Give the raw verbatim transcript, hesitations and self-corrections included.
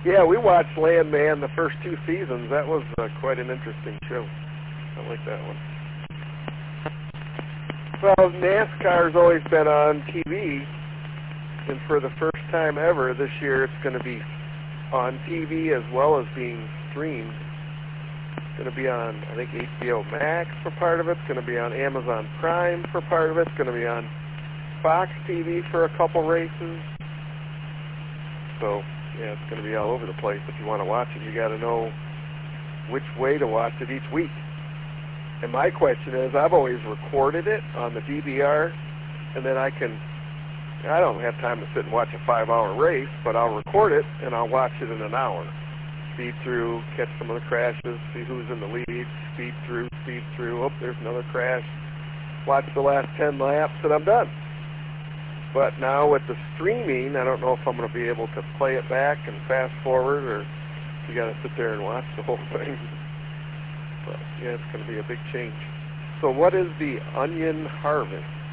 Yeah, we watched Landman the first two seasons. That was uh, quite an interesting show. I like that one. Well, NASCAR's always been on T V, and for the first time ever this year, it's going to be on T V as well as being streamed. It's going to be on, I think, H B O Max for part of it. It's going to be on Amazon Prime for part of it. It's going to be on Fox T V for a couple races. So, yeah, it's going to be all over the place. If you want to watch it, you got to know which way to watch it each week. And my question is, I've always recorded it on the D V R, and then I can, I don't have time to sit and watch a five-hour race, but I'll record it, and I'll watch it in an hour. Speed through, catch some of the crashes, see who's in the lead, speed through, speed through, oh, there's another crash, watch the last ten laps, and I'm done. But now with the streaming, I don't know if I'm going to be able to play it back and fast forward, or you got to sit there and watch the whole thing. But yeah, it's going to be a big change. So what is the Onion Harvest?